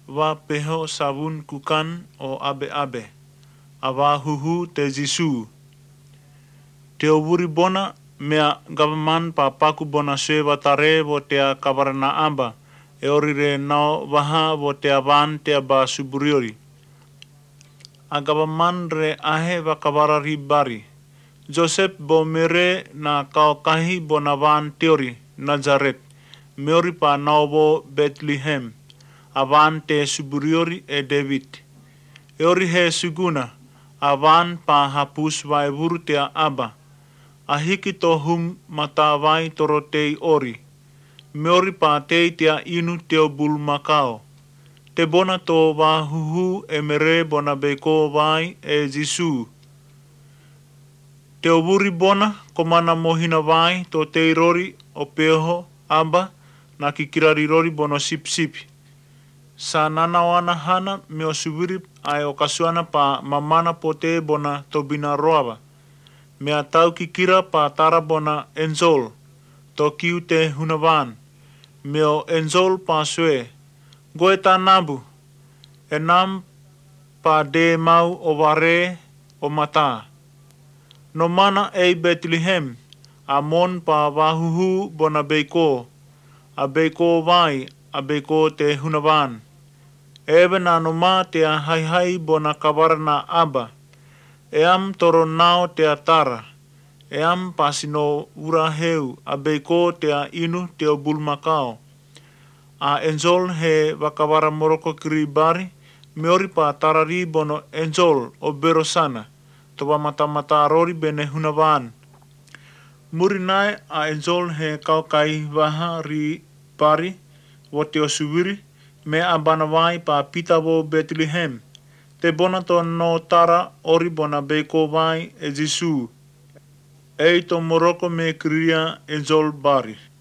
wa peho savun kukan o abe, a wa huhu te Jisu. Te oburi bona mea gavaman pa paku bona sue watare vo te a kawarana amba, e orire nao waha vo te awan te ba suburiori. A gavaman re ahe wa kawarari bari. Joseph bo mere na kaokahi bona wan teori, Nazaret, meori pa nao vo Bethlehem, awan te suburiori e David. Eori he suguna, awan pa hapus vai vuru te aba, a hiki to hum mata vai toro tei ori, meori pa tei tea inu teo bul makao. Te bona to wa huhu e mere bona beko vai e Jisu. Te oburi bona komana mohina vai to tei rori o peho aba na kikirari rori bono sip. Sa nanawana hana me o subiri ai o kasuana pa mamana pote bona tobina roava. Mea tau kikira pa tara bona enzol, to kiu te hunavan. Me o enzol pa sue, goe ta nabu, e nam pa de mau o ware o mata. No mana ei Bethlehem, a mon pa wahuhu bona beiko, a beiko vai, a beiko te hunavan. Ewe na no ma te a hai bona kawarana aba, e am toro nao te atara, e am pasino uraheu a beiko te a inu te o bulmakao. A enzol he wakawara moroko kiribari, meori pa tarari bono enzol o berosana, towa mata rori bene hunavan. Murinai a enzol he kaukai waha ri pari, wo te o suwiri, me a banawai pa pita vo Bethlehem, te bona to no tara ori bona beko vai e Jisu. Ei to moroko me kiria enzol bari.